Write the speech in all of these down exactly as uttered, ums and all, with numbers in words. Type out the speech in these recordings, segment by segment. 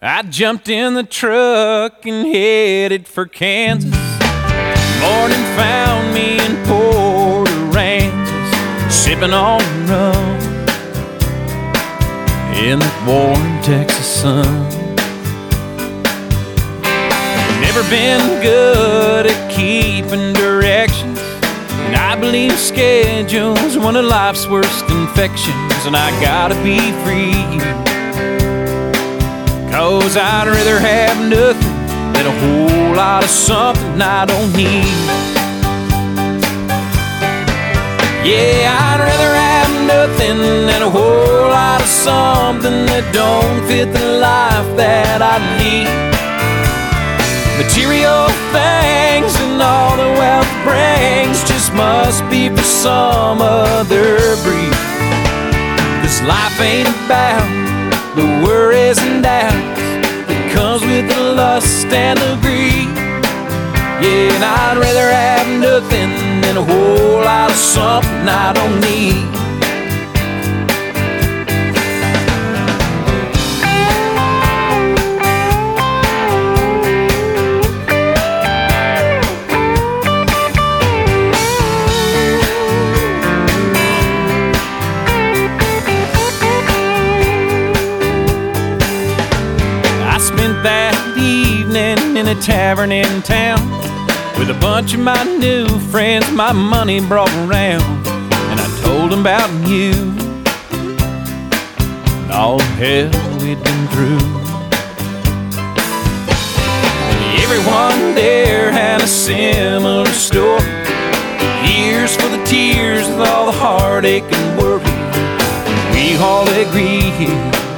I jumped in the truck and headed for Kansas. Morning found me in Port Aransas, sipping on rum in the warm Texas sun. Never been good at keeping directions, and I believe schedule's one of life's worst infections. And I gotta be free, 'cause I'd rather have nothing than a whole lot of something I don't need. Yeah, I'd rather have nothing than a whole lot of something that don't fit the life that I lead. Material things and all the wealth brings just must be for some other breed. This life ain't about the worries and doubts that comes with the lust and the greed. Yeah, and I'd rather have nothing than a whole lot of something I don't need. That evening in a tavern in town with a bunch of my new friends my money brought around, and I told them about you and all the hell we'd been through. And everyone there had a similar story, years for the tears with all the heartache and worry. We all agreed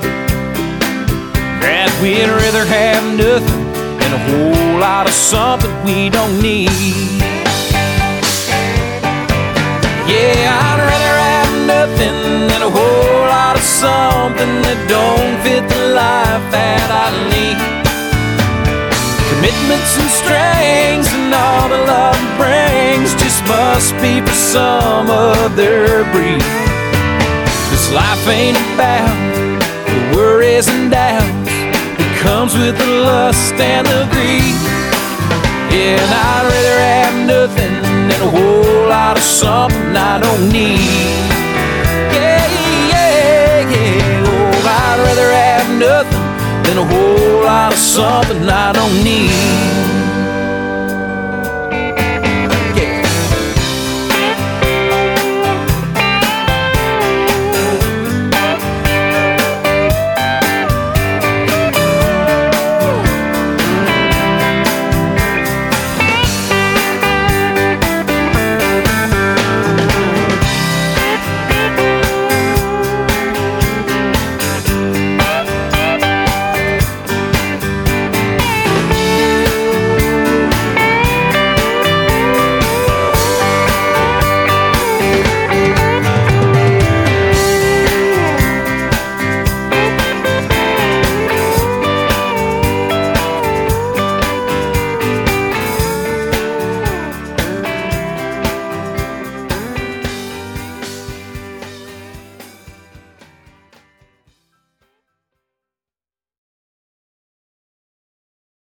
that we'd rather have nothing than a whole lot of something we don't need. Yeah, I'd rather have nothing than a whole lot of something that don't fit the life that I lead. Commitments and strings and all the love brings just must be for some other breed. This life ain't about the worries and doubts comes with the lust and the greed. Yeah, and I'd rather have nothing than a whole lot of something I don't need. Yeah, yeah, yeah. Oh, I'd rather have nothing than a whole lot of something I don't need.